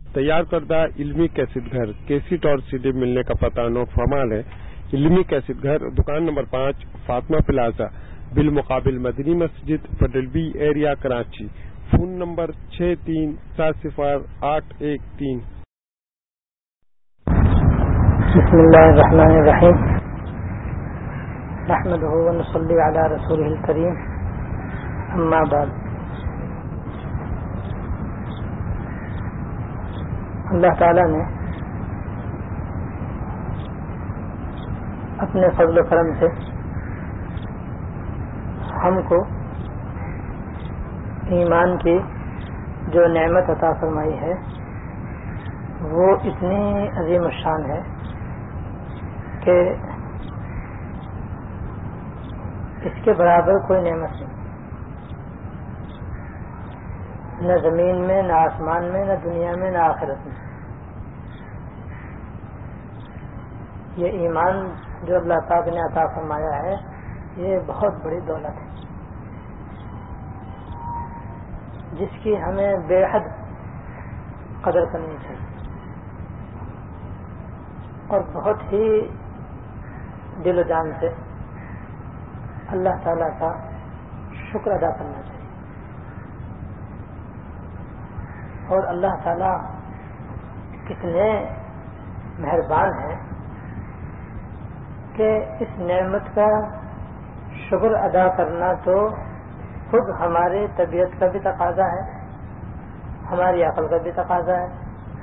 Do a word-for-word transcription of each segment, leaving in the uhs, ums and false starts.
تیار کردہ علمی کیسٹ گھر کیسٹ اور سی ڈی ملنے کا پتہ نوٹ فرمان ہے۔ علمی کیسٹ گھر، دکان نمبر پانچ، فاطمہ پلازا، بالمقابل مدنی مسجد، پٹل B area, Karachi. Phone number چھ تین سات صفر آٹھ ایک تین۔ بسم اللہ الرحمن الرحیم، نحمدہ ونصلی علی رسولہ الکریم، اما بعد۔ اللہ تعالیٰ نے اپنے فضل و کرم سے ہم کو ایمان کی جو نعمت عطا فرمائی ہے وہ اتنی عظیم الشان ہے کہ اس کے برابر کوئی نعمت نہیں، نہ زمین میں، نہ آسمان میں، نہ دنیا میں، نہ آخرت میں۔ یہ ایمان جو اللہ پاک نے عطا فرمایا ہے یہ بہت بڑی دولت ہے جس کی ہمیں بے حد قدر کرنی چاہیے اور بہت ہی دل و جان سے اللہ تعالیٰ کا شکر ادا کرنا چاہیے۔ اور اللہ تعالیٰ کتنے مہربان ہیں کہ اس نعمت کا شکر ادا کرنا تو خود ہماری طبیعت کا بھی تقاضا ہے، ہماری عقل کا بھی تقاضا ہے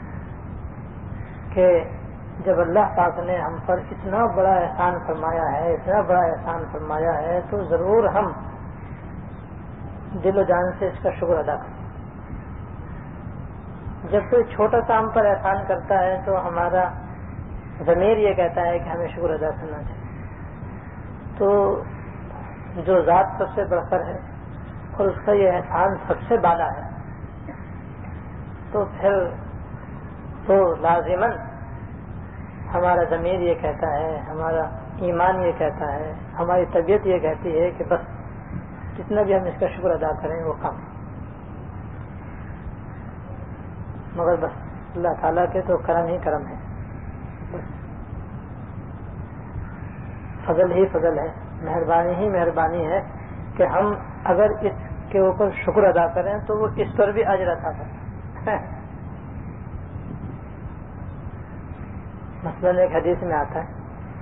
کہ جب اللہ پاک نے ہم پر اتنا بڑا احسان فرمایا ہے اتنا بڑا احسان فرمایا ہے تو ضرور ہم دل و جان سے اس کا شکر ادا کریں۔ جب کوئی چھوٹا کام پر احسان کرتا ہے تو ہمارا ضمیر یہ کہتا ہے کہ ہمیں شکر ادا کرنا چاہیے، تو جو ذات سب سے بڑھ کر ہے اور اس کا یہ احسان سب سے بالا ہے تو پھر تو لازماً ہمارا ضمیر یہ کہتا ہے، ہمارا ایمان یہ کہتا ہے، ہماری طبیعت یہ کہتی ہے کہ بس جتنا بھی ہم اس کا شکر ادا کریں وہ کم ہے۔ مگر بس اللہ تعالیٰ کے تو کرم ہی کرم ہے، بس فضل ہی فضل ہے، مہربانی ہی مہربانی ہے کہ ہم اگر اس کے اوپر شکر ادا کریں تو وہ اس پر بھی اجر عطا کریں۔ مثلاً ایک حدیث میں آتا ہے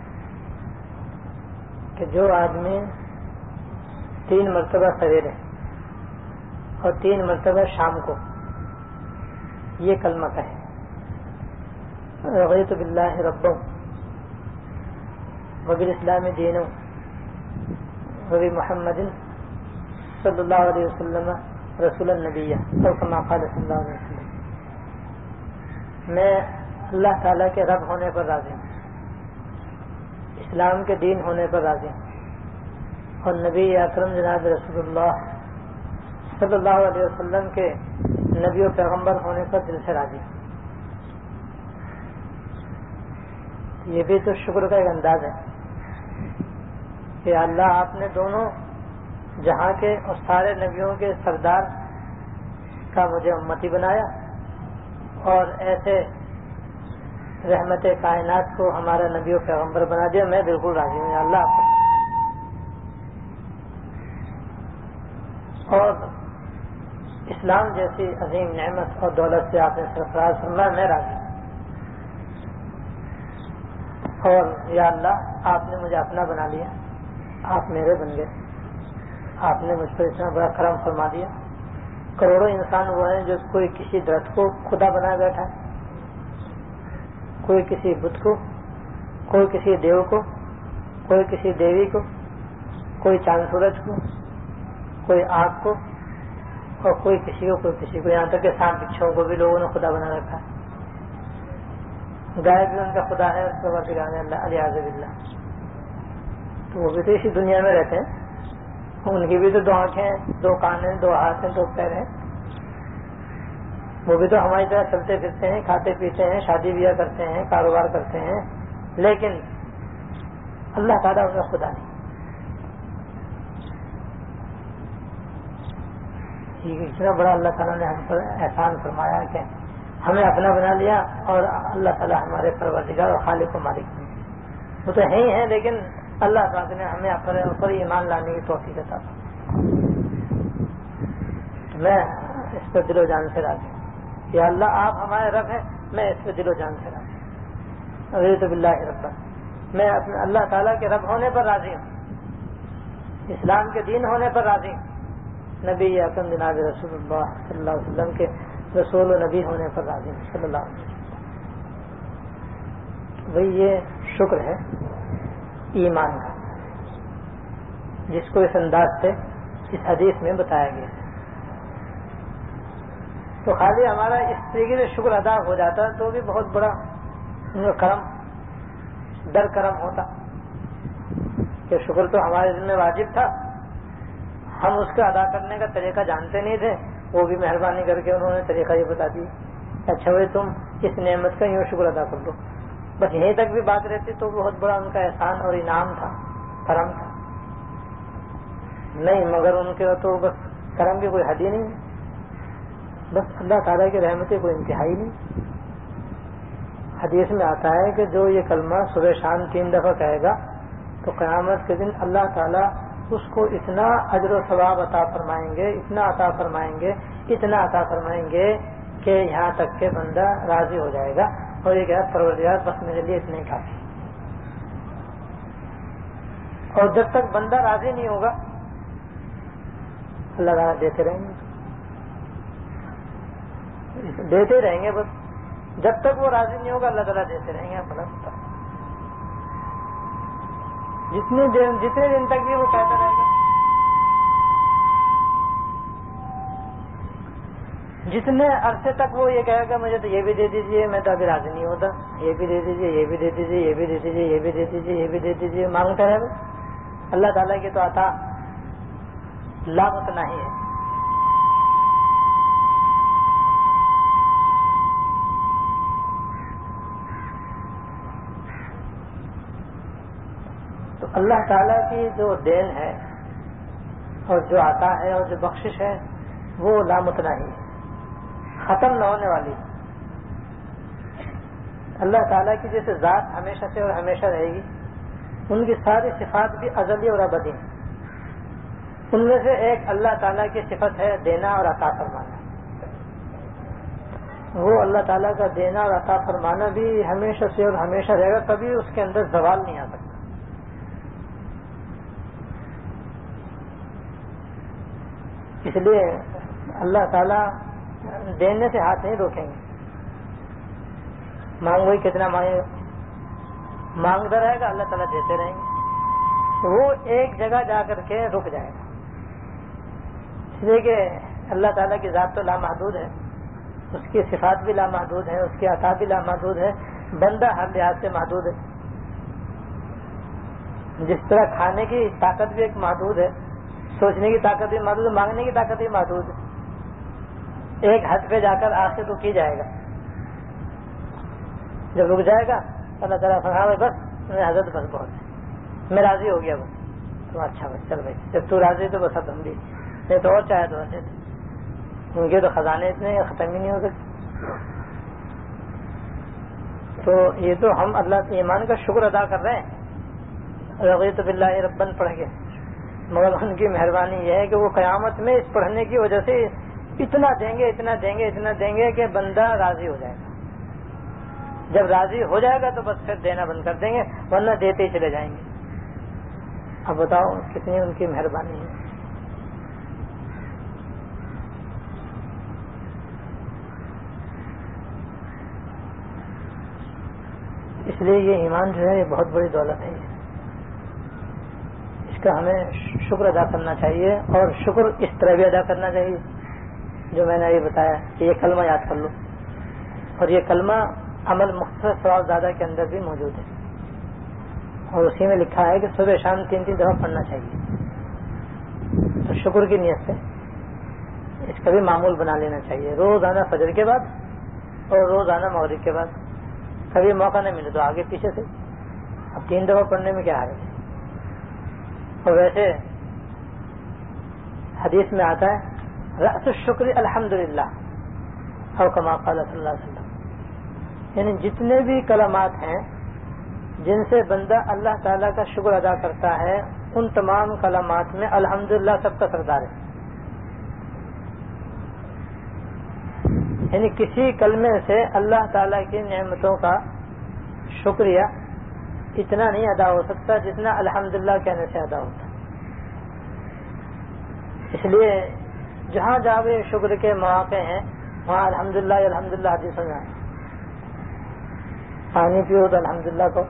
کہ جو آدمی تین مرتبہ سویرے اور تین مرتبہ شام کو یہ کلمہ کہے، رضیت باللہ ربا وبالاسلام دینا وبمحمد صلی اللہ علیہ وسلم رسول النبی او کما قال صلی اللہ علیہ وسلم، میں اللہ تعالیٰ کے رب ہونے پر راضی ہوں، اسلام کے دین ہونے پر راضی ہوں اور نبی اکرم جناب رسول اللہ صلی اللہ علیہ وسلم کے نبی و پیغمبر ہونے پر دل سے راضی ہوں۔ یہ بھی تو شکر کا ایک انداز ہے کہ اللہ آپ نے دونوں جہاں کے اور سارے نبیوں کے سردار کا مجھے امتی بنایا اور ایسے رحمت کائنات کو ہمارا نبی و پیغمبر بنا دیا، میں بالکل راضی ہوں یا اللہ آپ۔ اور اسلام جیسی عظیم نعمت اور دولت سے آپ نے سرفراز فرمایا، میں راضی ہوں۔ اور یا اللہ آپ نے مجھے اپنا بنا لیا، آپ میرے بن گئے، آپ نے مجھ پر اتنا بڑا کرم فرما دیا۔ کروڑوں انسان وہ ہیں جو کوئی کسی درخت کو خدا بنا بیٹھا ہے، کوئی کسی بت کو، کوئی کسی دیو کو، کوئی کسی دیوی کو، کوئی چاند سورج کو، کوئی آگ کو اور کوئی کسی کو کوئی کسی کو، یہاں تک کہ سانپ بچھوؤں کو بھی لوگوں نے خدا بنا رکھا ہے۔ گائے بھی ان کا خدا ہے، اس پر بگانے اللہ علیہ باللہ، تو وہ بھی تو اسی دنیا میں رہتے ہیں، ان کی بھی تو دو آنکھیں ہیں، دو کان ہیں، دو ہاتھ ہیں، دو پیر ہیں، وہ بھی تو ہماری طرح چلتے پھرتے ہیں، کھاتے پیتے ہیں، شادی بیاہ کرتے ہیں، کاروبار کرتے ہیں، لیکن اللہ تعالیٰ ان کا خدا نہیں۔ اتنا بڑا اللہ تعالیٰ نے ہم پر احسان فرمایا کہ ہمیں اپنا بنا لیا اور اللہ تعالیٰ ہمارے پروردگار اور خالق و مالک بنے. وہ تو ہے ہی ہیں، لیکن اللہ پاک نے ہمیں اپنے اوپر ایمان لانے کی توفیق عطا فرمائی. میں اس پر دل و جان سے راضی ہوں کہ اللہ آپ ہمارے رب ہیں، میں اس پہ دل و جان سے راضی ہوں. رضیت باللہ ربا، میں اپنے اللہ تعالیٰ کے رب ہونے پر راضی ہوں، اسلام کے دین ہونے پر راضی ہوں، نبی اکرم جناب رسول اللہ صلی اللہ علیہ وسلم کے رسول و نبی ہونے پر راضی ہوں صلی اللہ علیہ وسلم. بھئی یہ شکر ہے ایمان کا، جس کو اس انداز سے اس حدیث میں بتایا گیا. تو خالی ہمارا اس طریقے سے شکر ادا ہو جاتا تو بھی بہت بڑا کرم در کرم ہوتا کہ شکر تو ہمارے ذمہ میں واجب تھا، ہم اس کا ادا کرنے کا طریقہ جانتے نہیں تھے، وہ بھی مہربانی کر کے انہوں نے طریقہ یہ بتا دی. اچھا بھائی تم اس نعمت کا یوں شکر ادا کر دو. بس یہیں تک بھی بات رہتی تو بہت بڑا ان کا احسان اور انعام تھا، کرم تھا. نہیں، مگر ان کے تو بس کرم کی کوئی حد ہی نہیں، بس اللہ تعالیٰ کی رحمتیں کوئی انتہائی نہیں. حدیث میں آتا ہے کہ جو یہ کلمہ صبح شام تین دفعہ کہے گا تو قیامت کے دن اللہ تعالیٰ اس کو اتنا اجر و ثواب عطا فرمائیں گے، اتنا عطا فرمائیں گے، اتنا عطا فرمائیں گے کہ یہاں تک کہ بندہ راضی ہو جائے گا اور یہ کہا پروردگار بس میرے لیے اتنے کافی. اور جب تک بندہ راضی نہیں ہوگا اللہ تعالیٰ دیتے رہیں گے، دیتے رہیں گے. بس جب تک وہ راضی نہیں ہوگا اللہ تعالیٰ دیتے رہیں گے. بڑا جتنے دن جتنے دن تک بھی وہ کہتا رہے گا، جتنے عرصے تک وہ یہ کہے گا مجھے تو یہ بھی دے دیجیے، میں تو ابھی راضی نہیں ہوتا، یہ بھی دے دیجیے، یہ بھی دے دیجیے، یہ بھی دے دیجیے، یہ بھی دے دیجیے، یہ بھی دے دیجیے، مانگتا رہے گا. اللہ تعالیٰ کی تو عطا لامتناہی ہے. تو اللہ تعالیٰ کی جو دین ہے اور جو عطا ہے اور جو بخشش ہے وہ لامتناہی ہے، ختم نہ ہونے والی. اللہ تعالیٰ کی جیسے ذات ہمیشہ سے اور ہمیشہ رہے گی، ان کی ساری صفات بھی ازلی اور ابدی ہیں. ان میں سے ایک اللہ تعالیٰ کی صفت ہے دینا اور عطا فرمانا. وہ اللہ تعالیٰ کا دینا اور عطا فرمانا بھی ہمیشہ سے اور ہمیشہ رہے گا، کبھی اس کے اندر زوال نہیں آ سکتا. اس لیے اللہ تعالیٰ دینے سے ہاتھ نہیں روکیں گے. مانگو ہی کتنا مانگے، مانگتا رہے گا، اللہ تعالیٰ دیتے رہیں گے. وہ ایک جگہ جا کر کے رک جائے گا. اس لیے کہ اللہ تعالیٰ کی ذات تو لامحدود ہے، اس کی صفات بھی لامحدود ہے، اس کی عطا بھی لامحدود ہے. بندہ ہر لحاظ سے محدود ہے. جس طرح کھانے کی طاقت بھی ایک محدود ہے، سوچنے کی طاقت بھی محدود ہے، مانگنے کی طاقت بھی محدود ہے. ایک حد پہ جا کر آخر رک ہی جائے گا. جب رک جائے گا اللہ تعالیٰ فرمائے بس میں حضرت بس بہت میں راضی ہو گیا. بس تو اچھا بس چل بھائی، جب تو راضی تو بس اب ہم بھی نہیں تو اور چاہے تو دے. ان کے تو خزانے اتنے ختم ہی نہیں ہو سکتے. تو یہ تو ہم اللہ کے ایمان کا شکر ادا کر رہے ہیں رضیت باللہ ربًا پڑھ کے، مگر ان کی مہربانی یہ ہے کہ وہ قیامت میں اس پڑھنے کی وجہ سے اتنا دیں گے اتنا دیں گے اتنا دیں گے کہ بندہ راضی ہو جائے گا. جب راضی ہو جائے گا تو بس پھر دینا بند کر دیں گے، ورنہ دیتے ہی چلے جائیں گے. اب بتاؤ کتنی ان کی مہربانی ہے. اس لیے یہ ایمان جو ہے یہ بہت بڑی دولت ہے. اس کا ہمیں شکر ادا کرنا چاہیے، اور شکر اس طرح بھی ادا کرنا چاہیے جو میں نے یہ بتایا کہ یہ کلمہ یاد کر لو. اور یہ کلمہ عمل مختصر ثواب زیادہ کے اندر بھی موجود ہے، اور اسی میں لکھا ہے کہ صبح شام تین تین دفعہ پڑھنا چاہیے. تو شکر کی نیت سے اس کا بھی معمول بنا لینا چاہیے، روزانہ فجر کے بعد اور روزانہ مغرب کے بعد. کبھی موقع نہیں ملے تو آگے پیچھے سے. اب تین دفعہ پڑھنے میں کیا حرج ہے. اور ویسے حدیث میں آتا ہے رأس الشکر الحمدللہ، اور کما قال صلی اللہ علیہ وسلم، یعنی جتنے بھی کلمات ہیں جن سے بندہ اللہ تعالیٰ کا شکر ادا کرتا ہے ان تمام کلمات میں الحمدللہ سب کا سردار ہے. یعنی کسی کلمے سے اللہ تعالیٰ کی نعمتوں کا شکریہ اتنا نہیں ادا ہو سکتا جتنا الحمدللہ کہنے سے ادا ہوتا. اس لیے جہاں جہاں بھی شکر کے مواقع ہیں وہاں الحمدللہ الحمدللہ حدیث میں آئے. پانی پیو تو الحمدللہ کو،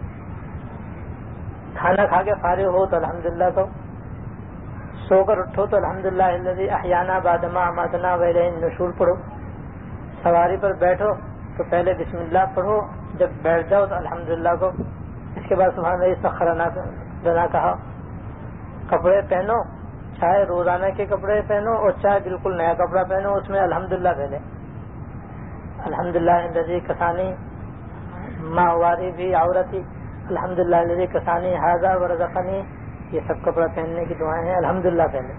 کھانا کھا کے فارغ ہو تو الحمدللہ کو، سو کر اٹھو تو الحمدللہ الذی احیانا بعد ما اماتنا والیہ النشور پڑھو، سواری پر بیٹھو تو پہلے بسم اللہ پڑھو، جب بیٹھ جاؤ تو الحمدللہ کو، اس کے بعد سبحان اللہ سخر لنا کہا. کپڑے پہنو، چاہے روزانہ کے کپڑے پہنو اور چاہے بالکل نیا کپڑا پہنو، اس میں الحمدللہ پہلے الحمدللہ الذی کسانی ماواری بھی عورتی، الحمدللہ الذی کسانی ھذا ورزقنی، یہ سب کپڑا پہننے کی دعائیں ہیں الحمدللہ پہلے.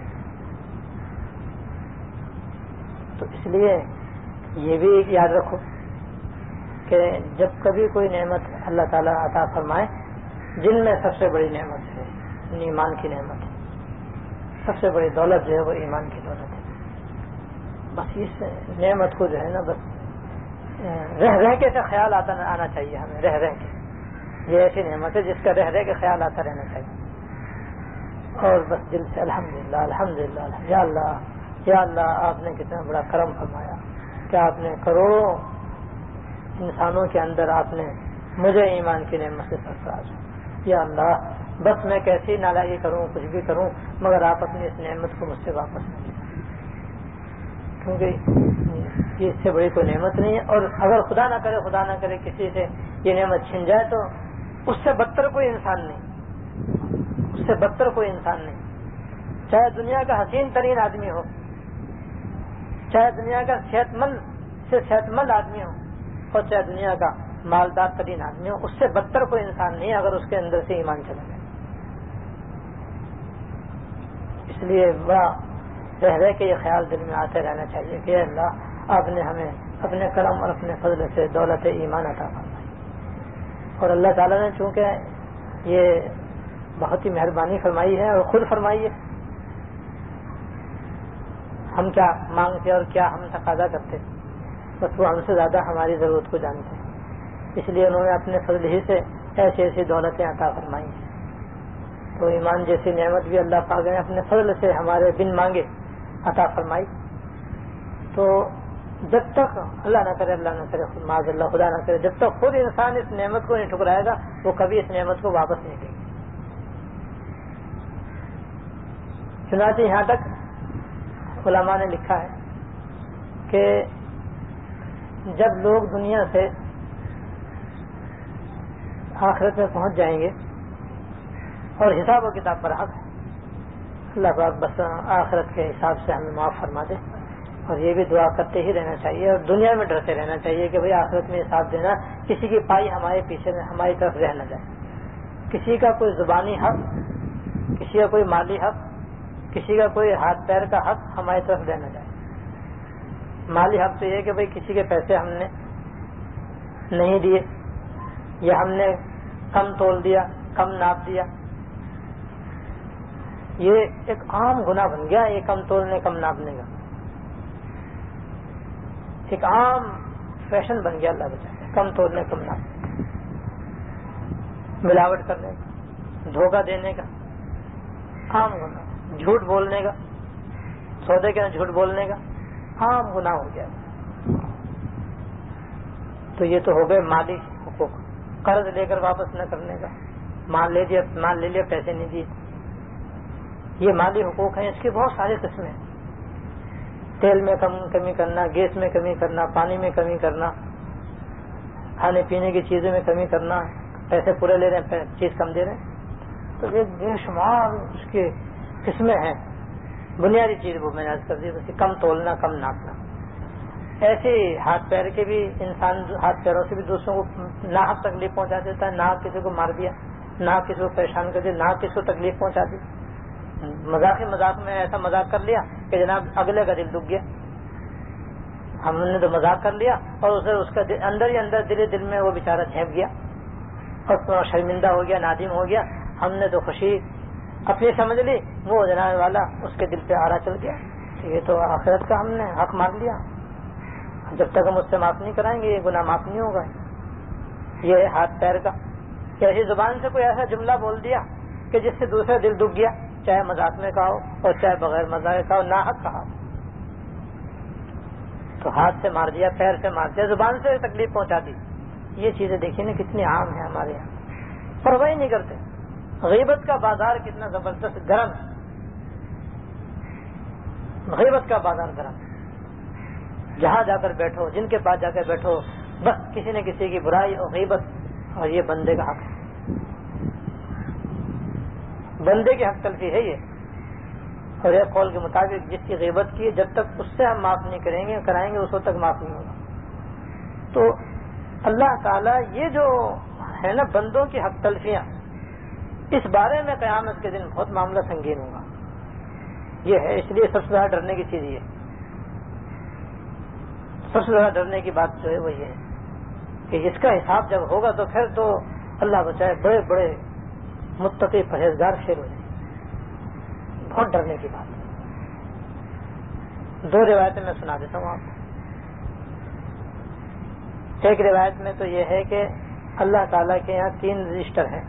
تو اس لیے یہ بھی ایک یاد رکھو کہ جب کبھی کوئی نعمت اللہ تعالیٰ عطا فرمائے، جن میں سب سے بڑی نعمت ہے ایمان کی نعمت ہے، سب سے بڑی دولت جو ہے وہ ایمان کی دولت ہے. بس اس نعمت کو جو ہے نا بس رہ رہ کے سے خیال آتا آنا چاہیے ہمیں، رہ رہ کے. یہ ایسی نعمت ہے جس کا رہ رہ کے خیال آتا رہنا چاہیے، اور بس دل سے الحمدللہ الحمدللہ یا اللہ یا اللہ آپ نے کتنا بڑا کرم فرمایا کہ آپ نے کروڑوں انسانوں کے اندر آپ نے مجھے ایمان کی نعمت سے سرفراز. یا اللہ بس میں کیسی نالائقی کروں، کچھ بھی کروں، مگر آپ اپنی اس نعمت کو مجھ سے واپس نہیں لیں، کیونکہ یہ اس سے بڑی کوئی نعمت نہیں ہے. اور اگر خدا نہ کرے خدا نہ کرے کسی سے یہ نعمت چھن جائے تو اس سے بدتر کوئی انسان نہیں، اس سے بدتر کوئی انسان نہیں. چاہے دنیا کا حسین ترین آدمی ہو، چاہے دنیا کا صحت مند سے صحت مند آدمی ہو، اور چاہے دنیا کا مالدار ترین آدمی ہو، اس سے بدتر کوئی انسان نہیں اگر اس کے اندر سے ایمان چلا جائے. اس لیے بڑا رہ رہ کے یہ خیال دل میں آتے رہنا چاہیے کہ اے اللہ آپ نے ہمیں اپنے کرم اور اپنے فضل سے دولت ایمان عطا فرمائی. اور اللہ تعالیٰ نے چونکہ یہ بہت ہی مہربانی فرمائی ہے اور خود فرمائی ہے، ہم کیا مانگتے اور کیا ہم تقاضا کرتے، بس وہ ہم سے زیادہ ہماری ضرورت کو جانتے ہیں. اس لیے انہوں نے اپنے فضل ہی سے ایسی ایسی دولتیں عطا فرمائی ہیں. تو ایمان جیسی نعمت بھی اللہ پاک نے اپنے فضل سے ہمارے بن مانگے عطا فرمائی. تو جب تک اللہ نہ کرے اللہ نہ کرے معاذ اللہ خدا نہ کرے، جب تک خود انسان اس نعمت کو نہیں ٹھکرائے گا وہ کبھی اس نعمت کو واپس نہیں دے گا. چنانچہ یہاں تک علماء نے لکھا ہے کہ جب لوگ دنیا سے آخرت میں پہنچ جائیں گے اور حساب و کتاب پر حق ہے، اللہ پاک بس آخرت کے حساب سے ہمیں معاف فرما دے. اور یہ بھی دعا کرتے ہی رہنا چاہیے اور دنیا میں ڈرتے رہنا چاہیے کہ بھئی آخرت میں حساب دینا، کسی کی پائی ہمارے پیچھے ہماری طرف رہ نہ جائے. کسی کا کوئی زبانی حق، کسی کا کوئی مالی حق، کسی کا کوئی ہاتھ پیر کا حق ہماری طرف رہ نہ جائے. مالی حق تو یہ کہ بھئی کسی کے پیسے ہم نے نہیں دیے، یا ہم نے کم تول دیا، کم ناپ دیا. یہ ایک عام گناہ بن گیا، یہ کم تولنے کم ناپنے کا ایک عام فیشن بن گیا. اللہ بچائے، کم تولنے کم ناپنے، ملاوٹ کرنے کا، دھوکہ دینے کا عام گناہ، جھوٹ بولنے کا، سودے کے جھوٹ بولنے کا عام گناہ ہو گیا. تو یہ تو ہو گئے مالی حقوق. قرض لے کر واپس نہ کرنے کا، مال لے دیا مال لے لیا پیسے نہیں دیے، یہ مالی حقوق ہیں. اس کی بہت ساری قسمیں ہیں. تیل میں کم کمی کرنا، گیس میں کمی کرنا، پانی میں کمی کرنا، کھانے پینے کی چیزوں میں کمی کرنا، پیسے پورے لے رہے ہیں چیز کم دے رہے ہیں. تو یہ بے شمار اس کی قسمیں ہیں. بنیادی چیز وہ میں نے عرض کر دی، جیسے کم تولنا کم ناپنا. ایسے ہاتھ پیر کے بھی انسان ہاتھ پیروں سے بھی دوسروں کو ناحق تکلیف پہنچا دیتا ہے. ناحق کسی کو مار دیا، ناحق کسی کو پریشان کر دیا، ناحق کسی کو تکلیف پہنچا دی. مذاق مذاق میں ایسا مذاق کر لیا کہ جناب اگلے کا دل دکھ گیا. ہم نے تو مذاق کر لیا اور اسے اس کا اندر ہی اندر دل دل میں وہ بیچارہ جھینپ گیا اور شرمندہ ہو گیا، نادم ہو گیا. ہم نے تو خوشی اپنی سمجھ لی، وہ جناب والا اس کے دل پہ آرا چل گیا. یہ تو آخرت کا ہم نے حق مان لیا، جب تک ہم اس سے معاف نہیں کرائیں گے یہ گناہ معاف نہیں ہوگا. یہ ہے ہاتھ پیر کا کہ ایسی زبان سے کوئی ایسا جملہ بول دیا کہ جس سے دوسرا دل دکھ گیا، چاہے مذاق میں کہا ہو اور چاہے بغیر مذاق کہا ہو، ناحق کہا. تو ہاتھ سے مار دیا، پیر سے مار دیا، زبان سے تکلیف پہنچا دی. یہ چیزیں دیکھیے نا کتنی عام ہیں ہمارے یہاں، پرواہ ہی نہیں کرتے. غیبت کا بازار کتنا زبردست گرم ہے، غیبت کا بازار گرم ہے. جہاں جا کر بیٹھو، جن کے پاس جا کر بیٹھو، بس کسی نہ کسی کی برائی اور غیبت، اور یہ بندے کا حق ہے، بندے کی حق تلفی ہے یہ. اور ایک قول کے مطابق جس کی غیبت کی جب تک اس سے ہم معاف نہیں کریں گے کرائیں گے اس وقت تک معاف نہیں ہوگا. تو اللہ تعالیٰ یہ جو ہے نا بندوں کی حق تلفیاں، اس بارے میں قیامت کے دن بہت معاملہ سنگین ہوگا. یہ ہے، اس لیے سب سے زیادہ ڈرنے کی چیز یہ ہے، سب سے زیادہ ڈرنے کی بات جو ہے وہ یہ ہے کہ اس کا حساب جب ہوگا تو پھر تو اللہ بچائے بڑے بڑے متقی پرہیزگار فیل ہو جائیں. بہت ڈرنے کی بات. دو روایتیں میں سنا دیتا ہوں آپ کو. ایک روایت میں تو یہ ہے کہ اللہ تعالیٰ کے یہاں تین رجسٹر ہیں.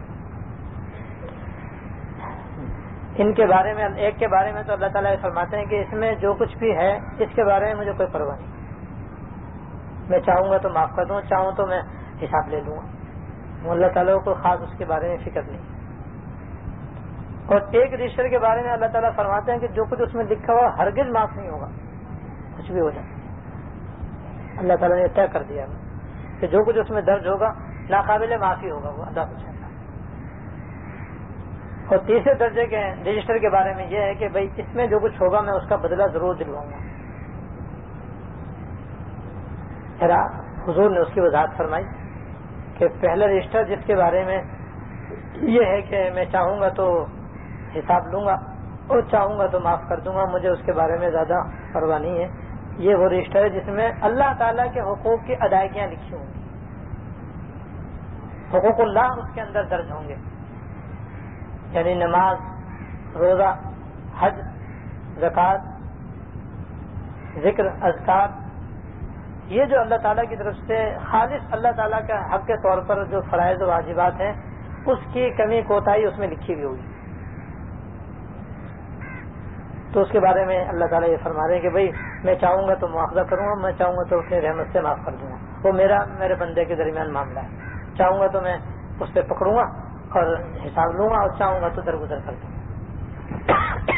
ان کے بارے میں، ایک کے بارے میں تو اللہ تعالیٰ یہ فرماتے ہیں کہ اس میں جو کچھ بھی ہے اس کے بارے میں مجھے کوئی پرواہ نہیں، میں چاہوں گا تو معاف کر دوں، چاہوں تو میں حساب لے لوں گا. اللہ تعالیٰ کو خاص اس کے بارے میں فکر نہیں. اور ایک رجسٹر کے بارے میں اللہ تعالیٰ فرماتے ہیں کہ جو کچھ اس میں لکھا ہوا ہرگز معاف نہیں ہوگا، کچھ بھی ہو جائے. اللہ تعالیٰ نے طے کر دیا کہ جو کچھ اس میں درج ہوگا ناقابل معافی ہوگا، وہ اللہ کو. اور تیسرے درجے کے رجسٹر کے بارے میں یہ ہے کہ بھئی اس میں جو کچھ ہوگا میں اس کا بدلہ ضرور دلواؤں گا. پھر حضور نے اس کی وضاحت فرمائی کہ پہلا رجسٹر جس کے بارے میں یہ ہے کہ میں چاہوں گا تو حساب لوں گا اور چاہوں گا تو معاف کر دوں گا، مجھے اس کے بارے میں زیادہ پرواہ نہیں ہے. یہ وہ رجسٹر ہے جس میں اللہ تعالیٰ کے حقوق کی ادائیگیاں لکھی ہوں گی، حقوق اللہ اس کے اندر درج ہوں گے، یعنی نماز، روزہ، حج، زکوٰۃ، ذکر، اذکار، یہ جو اللہ تعالیٰ کی طرف سے خالص اللہ تعالیٰ کا حق کے طور پر جو فرائض و واجبات ہیں اس کی کمی کوتاہی اس میں لکھی ہوئی ہوگی. تو اس کے بارے میں اللہ تعالیٰ یہ فرما رہے ہیں کہ بھئی میں چاہوں گا تو مواخذہ کروں گا، میں چاہوں گا تو اپنی رحمت سے معاف کر دوں گا. وہ میرا میرے بندے کے درمیان معاملہ ہے. چاہوں گا تو میں اس پہ پکڑوں گا اور حساب لوں گا، اور چاہوں گا تو درگزر کر دوں گا.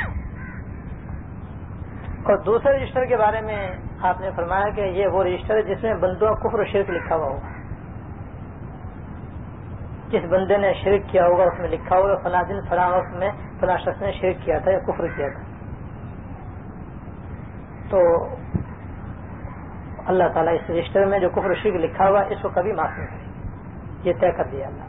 اور دوسرے رجسٹر کے بارے میں آپ نے فرمایا کہ یہ وہ رجسٹر ہے جس میں بندوں کا کفر و شرک لکھا ہوا ہوگا. جس بندے نے شرک کیا ہوگا اس میں لکھا ہوگا فلاں دن فلاں وقت میں فلاں شخص نے شرک کیا تھا یا کفر کیا تھا. تو اللہ تعالیٰ اس رجسٹر میں جو کفر و شرک لکھا ہوا اس کو کبھی معاف نہیں کرے، یہ طے کر دیا اللہ.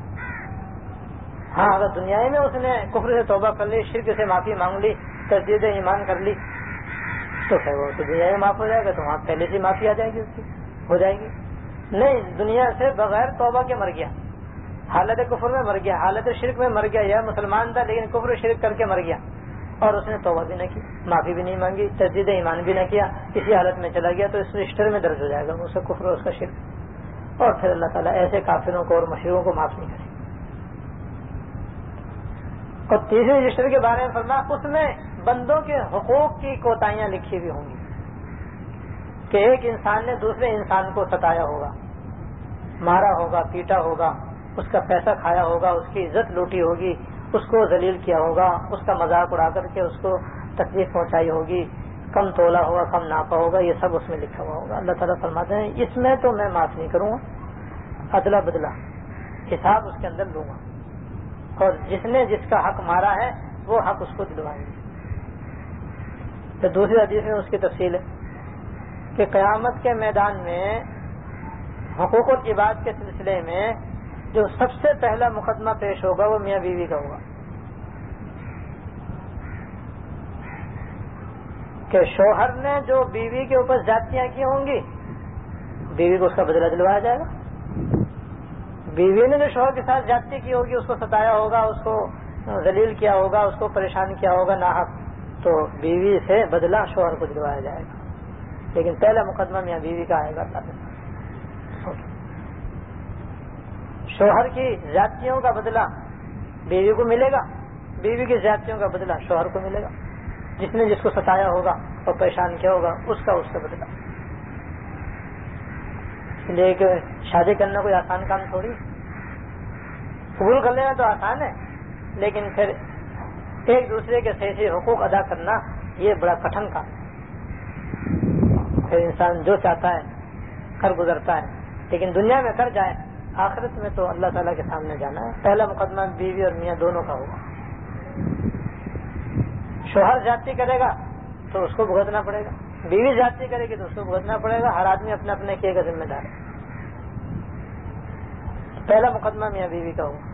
ہاں اگر دنیا میں اس نے کفر سے توبہ کر لی، شرک سے معافی مانگ لی، تجدید ایمان کر لی تو پھر وہ تو دنیا میں معاف ہو جائے گا، تو وہاں پہلے سے معافی آ جائے گی، اس کی ہو جائے گی. نہیں، دنیا سے بغیر توبہ کے مر گیا، حالت کفر میں مر گیا، حالت شرک میں مر گیا، یا مسلمان تھا لیکن کفر و شرک کر کے مر گیا اور اس نے توبہ بھی نہ کی، معافی بھی نہیں مانگی، تجدید ایمان بھی نہ کیا، اسی حالت میں چلا گیا تو اس رجسٹر میں درج ہو جائے گا اس کا کفر اور اس کا شرک. اور پھر اللہ تعالیٰ ایسے کافروں کو اور مشرکوں کو معاف نہیں کرے. اور تیسرے رجسٹر کے بارے میں فرمایا اس میں بندوں کے حقوق کی کوتاہیاں لکھی ہوئی ہوں گی کہ ایک انسان نے دوسرے انسان کو ستایا ہوگا، مارا ہوگا، پیٹا ہوگا، اس کا پیسہ کھایا ہوگا، اس کی عزت لوٹی ہوگی، اس کو ذلیل کیا ہوگا، اس کا مذاق اڑا کر کے اس کو تکلیف پہنچائی ہوگی، کم تولا ہوگا، کم ناپا ہوگا، یہ سب اس میں لکھا ہوا ہوگا. اللہ تعالیٰ فرماتے ہیں اس میں تو میں معاف نہیں کروں گا، ادلا بدلا حساب اس کے اندر لوں گا، اور جس نے جس کا حق مارا ہے وہ حق اس کو دلوائیں گے. تو دوسری حدیث میں اس کی تفصیل ہے کہ قیامت کے میدان میں حقوق العباد کے سلسلے میں جو سب سے پہلا مقدمہ پیش ہوگا وہ میاں بیوی کا ہوگا کہ شوہر نے جو بیوی کے اوپر زیادتیاں کی ہوں گی بیوی کو اس کا بدلہ دلوایا جائے گا. بیوی نے جو شوہر کے ساتھ زیادتی کی ہوگی، اس کو ستایا ہوگا، اس کو ذلیل کیا ہوگا، اس کو پریشان کیا ہوگا ناحق، تو بیوی سے بدلہ شوہر کو دلوایا جائے گا. لیکن پہلا مقدمہ میاں بیوی کا آئے گا. شوہر کی زیادتیوں کا بدلہ بیوی کو ملے گا، بیوی کی زیادتیوں کا بدلہ شوہر کو ملے گا. جس نے جس کو ستایا ہوگا اور پریشان کیا ہوگا اس کا اس کا بدلہ. اس لیے کہ شادی کرنا کوئی آسان کام تھوڑی، قبول کر لینا تو آسان ہے، لیکن پھر ایک دوسرے کے صحیح صحیح حقوق ادا کرنا یہ بڑا کٹھن کام ہے. پھر انسان جو چاہتا ہے کر گزرتا ہے، لیکن دنیا میں کر جائے، آخرت میں تو اللہ تعالیٰ کے سامنے جانا ہے. پہلا مقدمہ بیوی اور میاں دونوں کا ہوگا. شوہر زیادتی کرے گا تو اس کو بھگتنا پڑے گا، بیوی زیادتی کرے گی تو اس کو بھگتنا پڑے گا. ہر آدمی اپنے اپنے کیے کا ذمہ دار ہے. پہلا مقدمہ میاں بیوی کا ہوگا.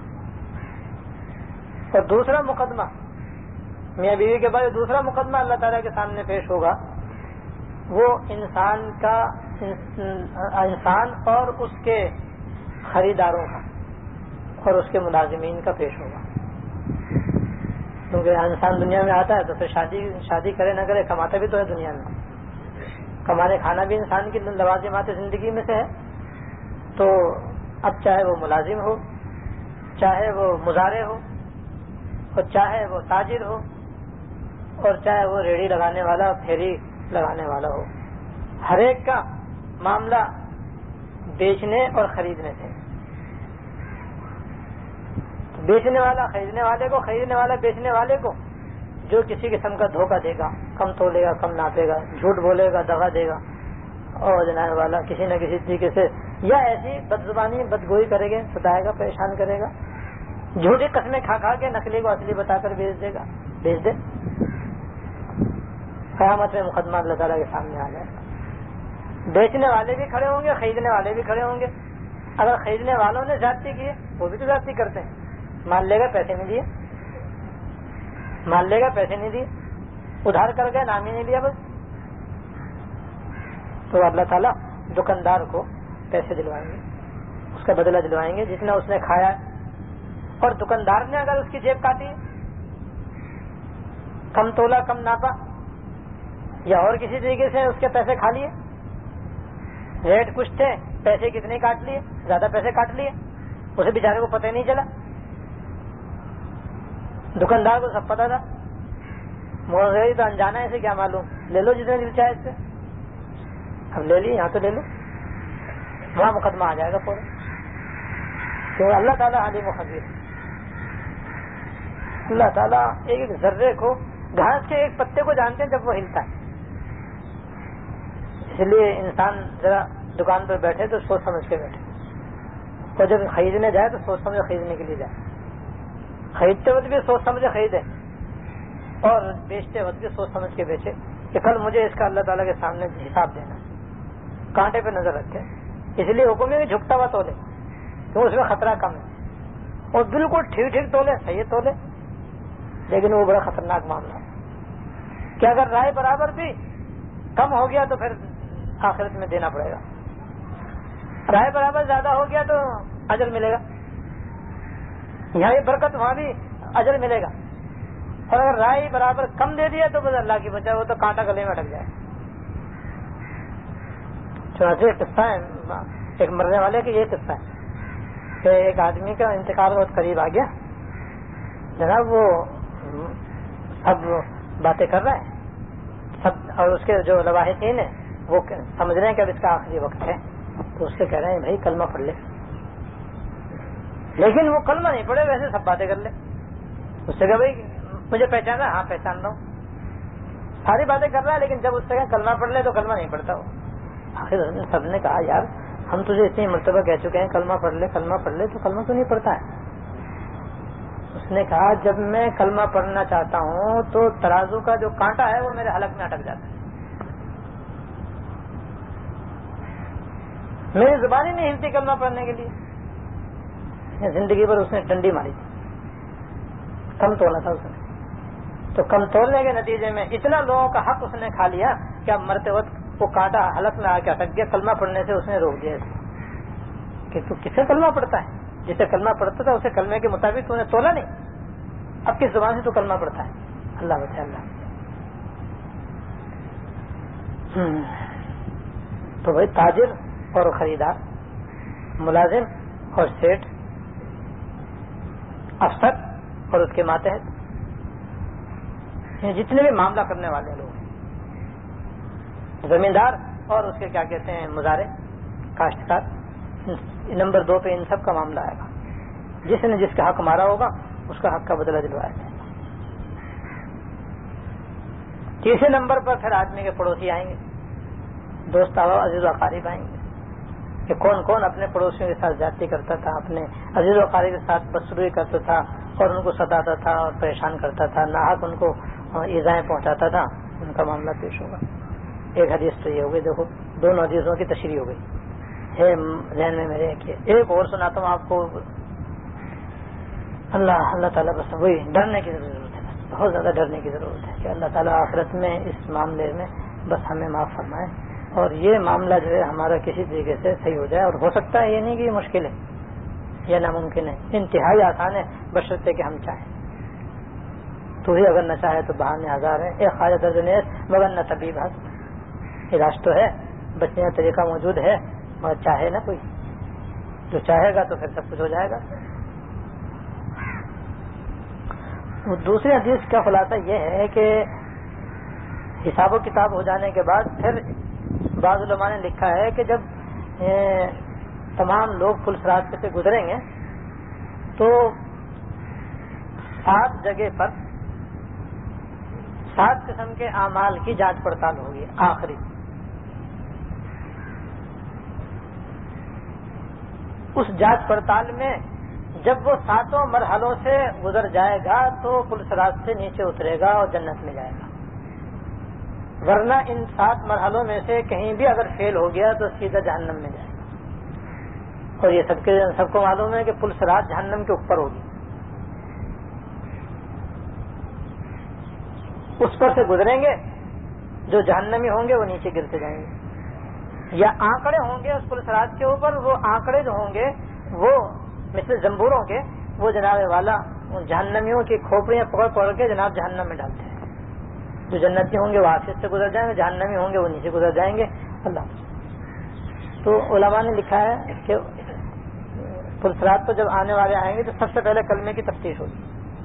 اور دوسرا مقدمہ میاں بیوی کے بعد دوسرا مقدمہ اللہ تعالیٰ کے سامنے پیش ہوگا، وہ انسان کا انسان اور اس کے خریداروں کا اور اس کے ملازمین کا پیش ہوگا. کیونکہ انسان دنیا میں آتا ہے تو پھر شادی شادی کرے نہ کرے کماتا بھی تو ہے دنیا میں. کمانے کھانا بھی انسان کی لوازمات زندگی میں سے ہے. تو اب چاہے وہ ملازم ہو، چاہے وہ مزارع ہو، اور چاہے وہ تاجر ہو، اور چاہے وہ ریڑھی لگانے والا پھیری لگانے والا ہو، ہر ایک کا معاملہ بیچنے اور خریدنے سے. بیچنے والا خریدنے والے کو، خریدنے والا بیچنے والے کو جو کسی قسم کا دھوکہ دے گا، کم تولے گا، کم ناپے گا، جھوٹ بولے گا، دغا دے گا، اور جناب والا کسی نہ کسی طریقے سے یا ایسی بد زبانی بدگوئی کرے گا، ستائے گا، پریشان کرے گا، جھوٹی قسمیں کھا کھا کے نقلی کو اصلی بتا کر بیچ دے گا، بیچ دے. قیامت میں مقدمہ اللہ تعالیٰ کے سامنے آ جائے گا. بیچنے والے بھی کھڑے ہوں گے، خریدنے والے بھی کھڑے ہوں گے. اگر خریدنے والوں نے زیادتی کی وہ بھی تو زیادتی کرتے ہیں. مان لے گا پیسے نہیں دیے، مان لے گا پیسے نہیں دیے، ادھار کر کے نام ہی نہیں لیا بس. تو اللہ تعالیٰ دکاندار کو پیسے دلوائیں گے، اس کا بدلہ دلوائیں گے جتنا اس نے کھایا. اور دکاندار نے اگر اس کی جیب کاٹی، کم تولا، کم ناپا، یا اور کسی طریقے سے اس کے پیسے کھا لیے، ریٹ کچھ تھے، پیسے کتنے کاٹ لیے، زیادہ پیسے کاٹ لیے، اسے بیچارے کو پتہ ہی نہیں چلا. دکاندار کو سب پتا تھا، مگر تو انجانا ہے، اسے کیا معلوم، لے لو جتنے دل چاہے اس سے. اب لے لی، یہاں تو لے لو، وہاں مقدمہ آ جائے گا فوراً. کیونکہ اللہ تعالیٰ علیم و خبیر. اللہ تعالیٰ ایک ایک ذرے کو، گھاس کے ایک پتے کو جانتے ہیں جب وہ ہلتا ہے. اس لیے انسان ذرا دکان پر بیٹھے تو سوچ سمجھ کے بیٹھے، اور جب خریدنے جائے تو سوچ سمجھ خریدنے کے لیے جائے. خریدتے وقت بھی سوچ سمجھ خریدے اور بیچتے وقت بھی سوچ سمجھ کے بیچے کہ کل مجھے اس کا اللہ تعالیٰ کے سامنے حساب دینا. کانٹے پہ نظر رکھے. اس لیے حکم ہے کہ جھکتا ہوا تولے، کیوں اس میں خطرہ کم ہے. اور بالکل ٹھیک ٹھیک تولے، صحیح تولے، لیکن وہ بڑا خطرناک معاملہ ہے کہ اگر رائے برابر بھی کم ہو گیا تو پھر آخرت میں دینا پڑے گا. رائے برابر زیادہ ہو گیا تو اجر ملے گا، یہاں بھی برکت وہاں بھی اجر ملے گا. اور اگر رائے برابر کم دے دیا تو بس اللہ کی بچا، وہ تو کانٹا گلے میں اٹک جائے. چنانچہ ایک قصہ ہے ایک مرنے والے کا، یہ قصہ ہے کہ ایک آدمی کا انتقال بہت قریب آ گیا. جناب وہ سب باتیں کر رہے ہیں سب، اور اس کے جو لواحقین ہیں وہ سمجھ رہے ہیں کہ اب اس کا آخری وقت ہے، تو اس سے کہہ رہے ہیں بھائی کلمہ پڑھ لے. لیکن وہ کلمہ نہیں پڑھے، ویسے سب باتیں کر لے. اس سے کہا بھائی مجھے پہچانا؟ ہاں پہچان رہا ہوں. ساری باتیں کر رہا ہے لیکن جب اس سے کہا کلمہ پڑھ لے تو کلمہ نہیں پڑھتا. وہ آخر سب نے کہا یار ہم تجھے اتنی مرتبہ کہہ چکے ہیں کلمہ پڑھ لے کلمہ پڑھ لے، تو کلمہ تو نہیں پڑھتا ہے. اس نے کہا جب میں کلمہ پڑھنا چاہتا ہوں تو ترازو کا جو کانٹا ہے وہ میرے حلق میں اٹک جاتا ہے، میری زبان ہی نہیں ہلتی کلمہ پڑھنے کے لیے. زندگی پر اس نے ڈنڈی ماری، کم تولا تھا اس نے. تو کم تولنے کے نتیجے میں اتنا لوگوں کا حق اس نے کھا لیا کہ اب مرتے وقت وہ کانٹا حلق میں آ کے اٹک گیا. کلمہ پڑھنے سے اس نے روک دیا کہ تو کسے کلمہ پڑھتا ہے؟ جسے کلمہ پڑھتا تھا اسے کلمے کے مطابق تو نے تولا نہیں, اب کس زبان سے تو کلمہ پڑھتا ہے؟ اللہ بچائے اللہ. تو بھائی تاجر اور خریدار, ملازم اور سیٹ, افسر اور اس کے ماتحت, جتنے بھی معاملہ کرنے والے لوگ, زمیندار اور اس کے کیا کہتے ہیں مزارع, کاشتکار, نمبر دو پہ ان سب کا معاملہ آئے گا. جس نے جس کا حق مارا ہوگا اس کا حق کا بدلہ دلوایا جائے گا. تیسرے نمبر پر پھر آدمی کے پڑوسی آئیں گے, دوست عزیز و اقارب آئیں گے کہ کون کون اپنے پڑوسیوں کے ساتھ زیادتی کرتا تھا, اپنے عزیز و اقارب کے ساتھ بدسلوکی کرتا تھا اور ان کو ستاتا تھا اور پریشان کرتا تھا, ناحق ان کو ایذائیں پہنچاتا تھا. ان کا معاملہ پیش ہوگا. ایک حدیث تو یہ ہو گئی, دیکھو دونوں حدیثوں کی تشریح ہو گئی ہے ذہن میں میرے. ایک اور سناتا ہوں آپ کو. اللہ اللہ تعالیٰ بس وہی ڈرنے کی ضرورت ہے, بہت زیادہ ڈرنے کی ضرورت ہے کہ اللہ تعالیٰ آخرت میں اس معاملے میں بس ہمیں معاف فرمائے اور یہ معاملہ جو ہے ہمارا کسی طریقے سے صحیح ہو جائے. اور ہو سکتا ہے یہ نہیں کہ یہ مشکل ہے, یہ ناممکن ہے, انتہائی آسان ہے بشرطے کہ ہم چاہیں. تو ہی اگر نہ چاہے تو بہانے ہزار ہیں. ایک خواجہ درج نیز مگر نہ طبیب حق, علاج تو ہے, بچنے کا طریقہ موجود ہے, مگر چاہے نہ کوئی. جو چاہے گا تو پھر سب کچھ ہو جائے گا. دوسری حدیث کا خلاصہ یہ ہے کہ حساب و کتاب ہو جانے کے بعد پھر بعض علماء نے لکھا ہے کہ جب تمام لوگ پل صراط سے گزریں گے تو سات جگہ پر سات قسم کے اعمال کی جانچ پڑتال ہوگی. آخری اس جانچ پڑتال میں جب وہ ساتوں مرحلوں سے گزر جائے گا تو پل صراط سے نیچے اترے گا اور جنت میں جائے گا. ورنہ ان سات مرحلوں میں سے کہیں بھی اگر فیل ہو گیا تو سیدھا جہنم میں جائے گا. اور یہ سب کے سب کو معلوم ہے کہ پل صراط جہنم کے اوپر ہوگی. اس پر سے گزریں گے, جو جہنمی ہوں گے وہ نیچے گرتے جائیں گے. یا آنکڑے ہوں گے اس پل صراط کے اوپر, وہ آنکڑے جو ہوں گے وہ مثل زنبوروں کے, وہ جناب والا جہنمیوں کی کھوپڑیاں پکڑ پکڑ کے جناب جہنم میں ڈالتے ہیں. جو جنتی ہوں گے وہ آخر سے گزر جائیں گے, جہنمی ہوں گے وہ نیچے گزر جائیں گے. اللہ. تو علماء نے لکھا ہے کہ پل صراط پر جب آنے والے آئیں گے تو سب سے پہلے کلمے کی تفتیش ہوگی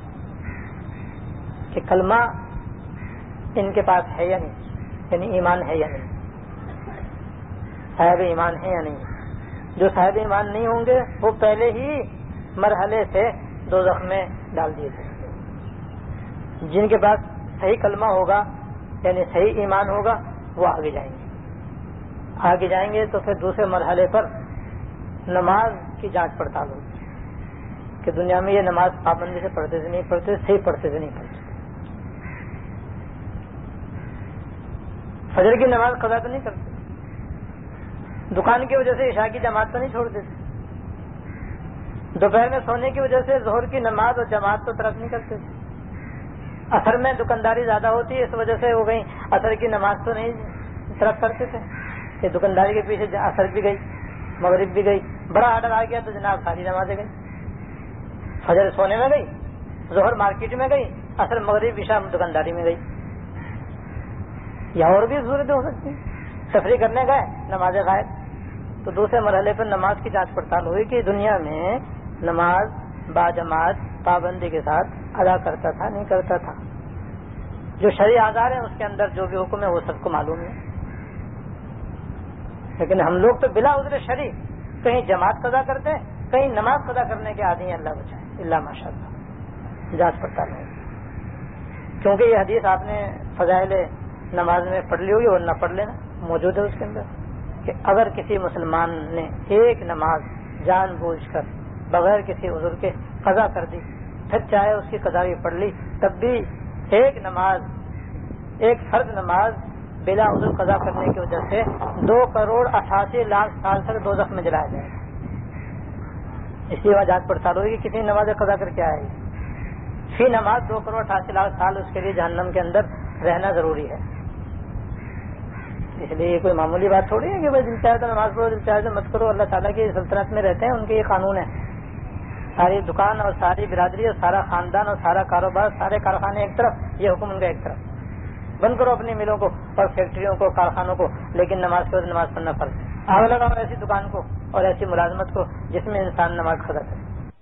کہ کلمہ ان کے پاس ہے یا نہیں, یعنی ایمان ہے یا نہیں, صاحب ایمان ہے یا نہیں. جو صاحب ایمان نہیں ہوں گے وہ پہلے ہی مرحلے سے دوزخ میں ڈال دیے جائیں گے. جن کے پاس صحیح کلمہ ہوگا یعنی صحیح ایمان ہوگا وہ آگے جائیں گے. آگے جائیں گے تو پھر دوسرے مرحلے پر نماز کی جانچ پڑتال ہوگی کہ دنیا میں یہ نماز پابندی سے پڑھتے سے نہیں پڑھتے, صحیح پڑھتے سے نہیں پڑھتے. فجر کی نماز قضا تو نہیں کرتے, دکان کی وجہ سے عشاء کی جماعت تو نہیں چھوڑ دیتے, دوپہر میں سونے کی وجہ سے ظہر کی نماز اور جماعت تو ترک نہیں کرتے. عصر میں دکانداری زیادہ ہوتی ہے اس وجہ سے وہ کہیں عصر کی نماز تو نہیں ترک کرتے تھے کہ دکانداری کے پیچھے عصر بھی گئی, مغرب بھی گئی, بڑا آرڈر آ گیا تو جناب ساری نمازیں گئی. فجر سونے میں گئی, ظہر مارکیٹ میں گئی, عصر مغرب عشاء دکانداری میں گئی. یا اور بھی صورتیں ہو سکتی ہیں. تفریح کرنے گئے, نماز غائب. تو دوسرے مرحلے پر نماز کی جانچ پڑتال ہوئی کہ دنیا میں نماز با جماعت پابندی کے ساتھ ادا کرتا تھا نہیں کرتا تھا. جو شرعی آزار ہیں اس کے اندر جو بھی حکم ہے وہ سب کو معلوم ہے. لیکن ہم لوگ تو بلا عذر شرعی کہیں جماعت قضا کرتے ہیں, کہیں نماز قضا کرنے کے عادی ہیں. اللہ بچائے, اللہ ماشاء اللہ. جانچ پڑتال نہیں, کیونکہ یہ حدیث آپ نے فضائل نماز میں پڑھ لی ہوگی اور نہ پڑھ لینا, موجود ہے اس کے اندر کہ اگر کسی مسلمان نے ایک نماز جان بوجھ کر بغیر کسی عذر کے قضا کر دی, پھر چاہے اس کی قضا بھی پڑھ لی, تب بھی ایک نماز, ایک فرض نماز بلا عذر قضا کرنے کی وجہ سے دو کروڑ اٹھاسی لاکھ سال تک دوزخ میں جلایا جائے گا. اس لیے وہاں جانچ پڑتال ہوگی کتنی نمازیں قضا کر کے آئے گی. فی نماز دو کروڑ اٹھاسی لاکھ سال اس کے لیے جہنم کے اندر رہنا ضروری ہے. اس لیے یہ کوئی معمولی بات تھوڑی ہے کہ بھائی دل چاہے تو نماز پڑھو, دل چاہے تو مت کرو. اللہ تعالیٰ کی سلطنت میں رہتے ہیں, ان کے یہ قانون ہے. ساری دکان اور ساری برادری اور سارا خاندان اور سارا کاروبار, سارے کارخانے ایک طرف, یہ حکم ان کا ایک طرف. بند کرو اپنی ملوں کو اور فیکٹریوں کو, کارخانوں کو, لیکن نماز کے وقت نماز پڑھنا فرض ہے. آگ لگاؤ ایسی دکان کو اور ایسی ملازمت کو جس میں انسان نماز قضا کرے.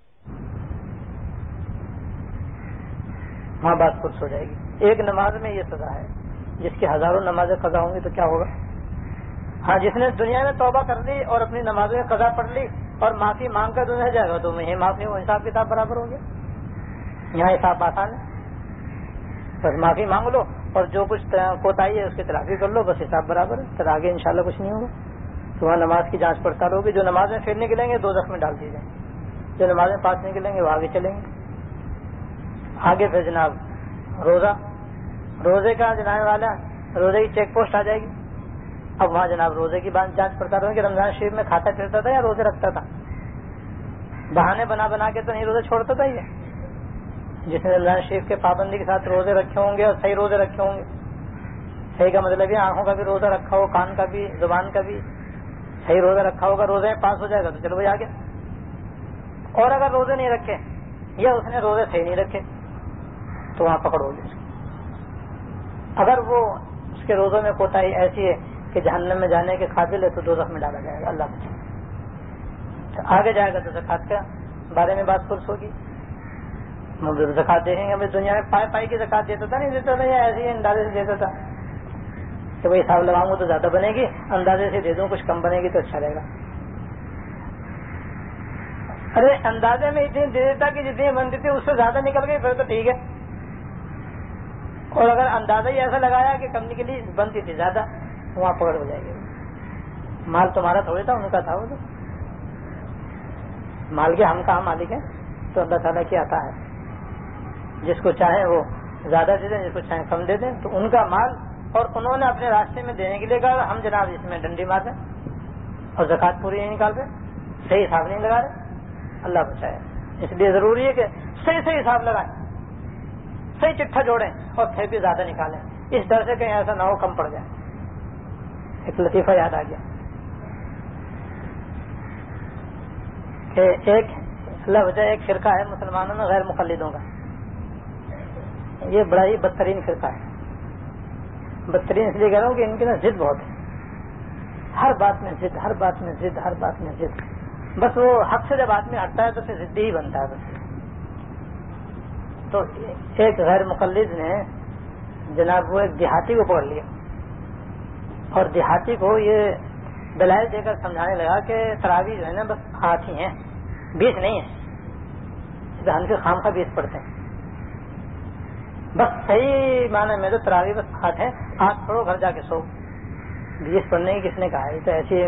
وہاں بات پرس ہو جائے گی. ایک نماز میں یہ سزا ہے, جس کی ہزاروں نمازیں قضا ہوں گی تو کیا ہوگا. ہاں, جس نے دنیا میں توبہ کر لی اور اپنی نمازیں قضا پڑھ لی اور معافی مانگ کر دنیا جائے گا تو میں معافی ہوں, حساب کتاب برابر ہو گیا. یہاں حساب آسان ہے, بس معافی مانگ لو اور جو کچھ کوتاہی ہے اس کی تلافی کر لو, بس حساب برابر ہے. پھر آگے انشاءاللہ کچھ نہیں ہوگا. تو وہاں نماز کی جانچ پڑتال ہوگی. جو نمازیں پھر نکلیں گے دو میں ڈال دیے جائیں گے, جو نمازیں پاس نکلیں گے وہ آگے چلیں گے. آگے پھر جناب روزہ, روزے کا جناب والا روزے کی چیک پوسٹ آ جائے گی. اب وہاں جناب روزے کی بات جانچ پڑتال ہوگی کہ رمضان شریف میں کھاتا پھرتا تھا یا روزے رکھتا تھا. بہانے بنا بنا کے تو نہیں روزے چھوڑتا تھا. یہ جس نے رمضان شریف کے پابندی کے ساتھ روزے رکھے ہوں گے اور صحیح روزے رکھے ہوں گے, صحیح کا مطلب ہے آنکھوں کا بھی روزہ رکھا ہو, کان کا بھی, زبان کا بھی صحیح روزہ رکھا ہوگا, روزے میں پاس ہو جائے گا تو چلو بھائی آگے. اور اگر روزے نہیں رکھے یا اس نے روزے صحیح نہیں رکھے تو وہاں پکڑ ہوگی. اگر وہ اس کے روزوں میں کوتاہی ایسی ہے کہ جہنم میں جانے کے قابل ہے تو دوزخ میں ڈالا جائے گا. اللہ بچائے. آگے جائے گا تو زکوٰۃ کے بارے میں بات پرس ہوگی. زکوٰۃ دیکھیں گے, دنیا میں پائے پائی کی زکوٰۃ دیتا تھا نہیں دیتا تھا, یا ایسے ہی اندازے سے دیتا تھا کہ بھائی حساب لگاؤں گا تو زیادہ بنے گی, اندازے سے دے دوں کچھ کم بنے گی تو اچھا رہے گا. ارے اندازے میں اتنی دے دیتا کہ جتنی بنتی تھی اس سے زیادہ نکل گئی پھر تو ٹھیک ہے. اور اگر اندازہ ہی ایسا لگایا کہ کم نکلی بنتی تھی زیادہ, وہاں پکڑ ہو جائے گی. مال تمہارا تھوڑی تھا, ان کا تھا. وہ تو مال کے ہم کہاں مالک ہیں, تو اللہ تعالیٰ کی عطا ہے. جس کو چاہیں وہ زیادہ دے دیں, جس کو چاہیں کم دے دیں. تو ان کا مال اور انہوں نے اپنے راستے میں دینے کے لیے کہا, ہم جناب اس میں ڈنڈی مار رہے اور زکوٰۃ پوری نہیں نکال رہے, صحیح حساب نہیں لگا رہے. اللہ بچائے. اس لیے ضروری ہے کہ صحیح صحیح حساب لگائیں, صحیح چٹھا جوڑیں اور پھر بھی زیادہ نکالیں, اس ڈر سے کہیں ایسا نہ ہو کم پڑ جائے. ایک لطیفہ یاد آ گیا کہ ایک اللہ وجہ ایک فرقہ ہے مسلمانوں میں غیر مقلدوں کا. یہ بڑا ہی بدترین فرقہ ہے. بدترین اس لیے کہہ رہا ہوں کہ ان کی نا ضد بہت ہے. ہر بات میں ضد, ہر بات میں ضد, ہر بات میں ضد. بس وہ حق سے جب آدمی ہٹتا ہے تو پھر ضدی ہی بنتا ہے بس. تو ایک غیر مقلد نے جناب وہ ایک دیہاتی کو پکڑ لیا اور دیہاتی کو یہ دلائل دے کر سمجھانے لگا کہ تراویح جو ہے نا بس آٹھ ہی ہیں, بیس نہیں ہے. ہم سے خام کا بیس پڑھتے ہیں, بس صحیح معنی میں تو تراویح بس آٹھ ہے, آٹھ پڑھو گھر جا کے سو. بیس پڑھنے کی کس نے کہا ہے؟ تو ایسی